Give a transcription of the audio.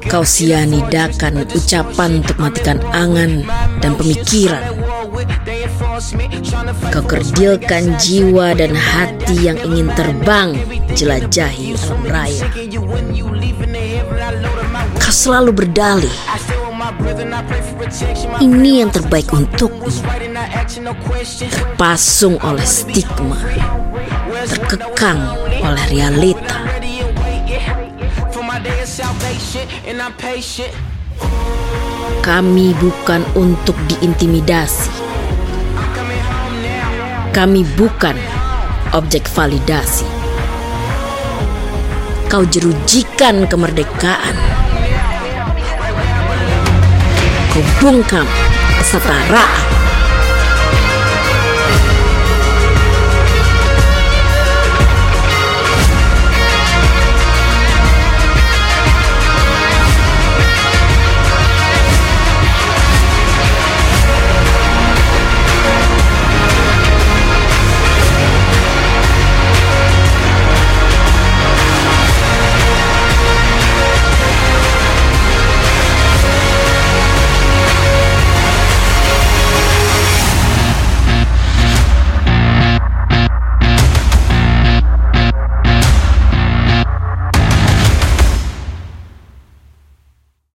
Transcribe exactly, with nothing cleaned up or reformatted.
Kau sianidakan ucapan untuk matikan angan dan pemikiran. Kau kerdilkan jiwa dan hati yang ingin terbang jelajahi alam raya. Kau selalu berdalih, ini yang terbaik untukmu. Terpasung oleh stigma, terkekang oleh realita. Kami bukan untuk diintimidasi. Kami bukan objek validasi. Kau jerujikan kemerdekaan. Kau bungkam kesetaraan.